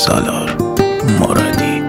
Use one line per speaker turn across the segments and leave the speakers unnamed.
سالار مرادی.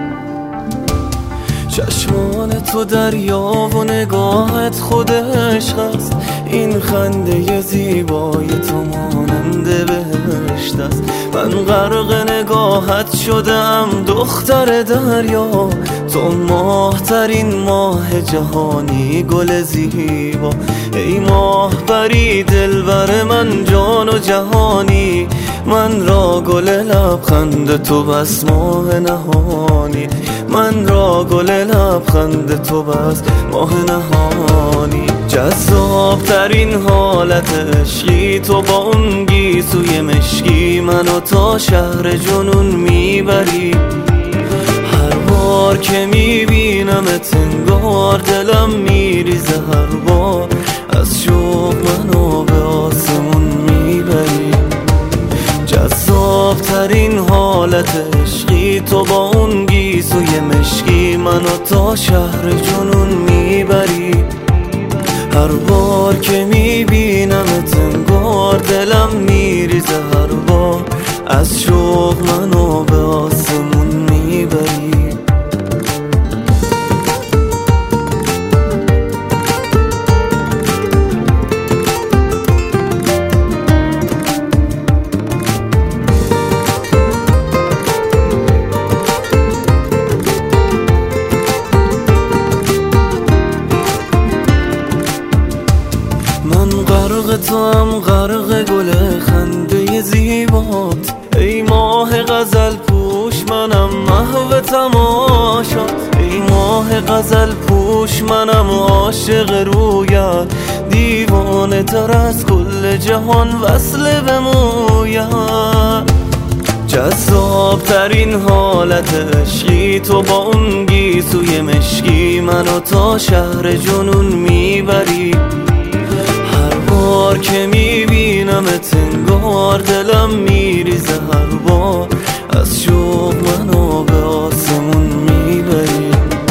چشمان تو دریا و نگاهت خود عشق است، این خنده زیبای تو مانند بهشت است. من غرق نگاهت شدم دختر دریا، تو ماه ترین ماه جهانی گل زیبا. ای ماه بری دلبر من جان و جهانی، من را گل لبخند تو بس ماه نهانی، من را گل لبخند تو بس ماه نهانی. جذاب ترین حالت عشقی تو با اون گیسوی مشکی، منو تا شهر جنون میبری. هر بار که میبینمت انگار دلم میریزه، هر بار از شوق منو به آسمون میبری. جذاب ترین حالت عشقی تو با اون گیسوی مشکی، منو تا شهر جنون میبری. هر بار که میبینمت انگار دلم میریزه، هر بار از شوق منو به آسمون میبری. من غرق تو هم غرق گل خنده زیبات، ای ماه غزل پوش منم محو تماشات. ای ماه غزل پوش منم عاشق رویت، دیوانه تر از کل جهان وصل به مویت. جذاب ترین حالت عشقی تو با اون گیسوی مشکی، منو تا شهر جنون میبری. هر که میبینمت انگار دلم میریزه، هر بار از شوق منو به آسمون میبری.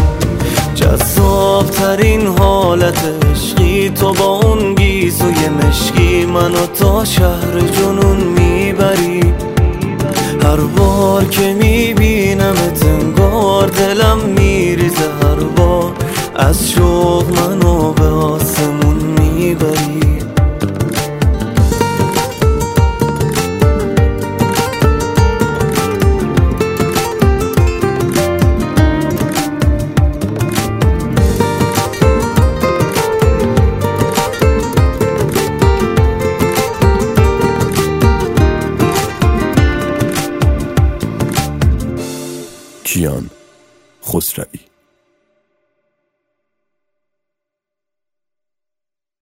جذاب ترین حالت عشقی تو با اون گیسوی مشکی، منو تا شهر جنون میبری. هر بار که میبینمت انگار دلم میریزه، هر بار از شوق منو به آسمون میبری.
کیان خسروی.